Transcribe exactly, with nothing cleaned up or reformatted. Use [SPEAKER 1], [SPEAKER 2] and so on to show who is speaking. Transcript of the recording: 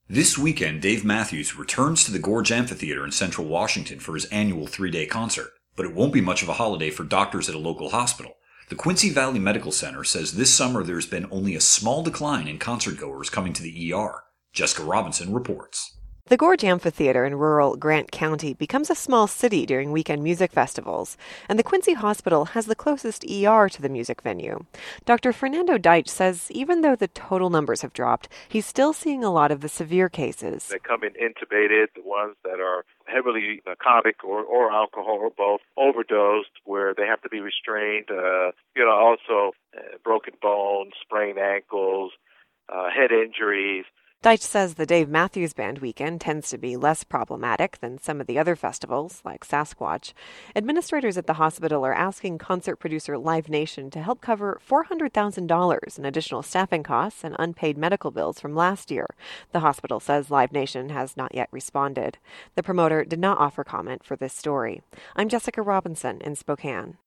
[SPEAKER 1] This weekend, Dave Matthews returns to the Gorge Amphitheater in Central Washington for his annual three-day concert. But it won't be much of a holiday for doctors at a local hospital. The Quincy Valley Medical Center says this summer there's been only a small decline in concertgoers coming to the E R. Jessica Robinson reports.
[SPEAKER 2] The Gorge Amphitheater in rural Grant County becomes a small city during weekend music festivals, and the Quincy Hospital has the closest E R to the music venue. Doctor Fernando Deitch says even though the total numbers have dropped, he's still seeing a lot of the severe cases.
[SPEAKER 3] They come in intubated, the ones that are heavily narcotic or, or alcohol or both, overdosed, where they have to be restrained, uh, you know, also uh, broken bones, sprained ankles, uh, head injuries.
[SPEAKER 2] Deitch says the Dave Matthews Band weekend tends to be less problematic than some of the other festivals, like Sasquatch. Administrators at the hospital are asking concert producer Live Nation to help cover four hundred thousand dollars in additional staffing costs and unpaid medical bills from last year. The hospital says Live Nation has not yet responded. The promoter did not offer comment for this story. I'm Jessica Robinson in Spokane.